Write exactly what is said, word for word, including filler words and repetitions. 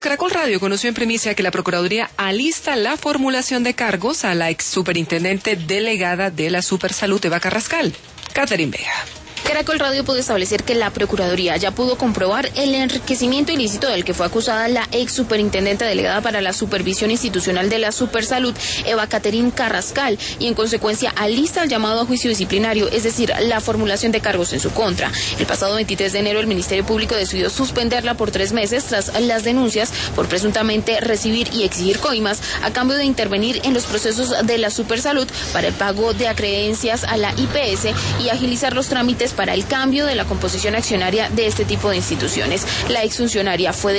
Caracol Radio conoció en primicia que la Procuraduría alista la formulación de cargos a la ex superintendente delegada de la Supersalud, Eva Carrascal. Catherine Vega. Caracol Radio pudo establecer que la Procuraduría ya pudo comprobar el enriquecimiento ilícito del que fue acusada la ex superintendente delegada para la supervisión institucional de la Supersalud, Eva Catherine Carrascal, y en consecuencia alista el llamado a juicio disciplinario, es decir, la formulación de cargos en su contra. El pasado veintitrés de enero el Ministerio Público decidió suspenderla por tres meses tras las denuncias por presuntamente recibir y exigir coimas a cambio de intervenir en los procesos de la Supersalud para el pago de acreencias a la I P S y agilizar los trámites para el cambio de la composición accionaria de este tipo de instituciones. La exfuncionaria fue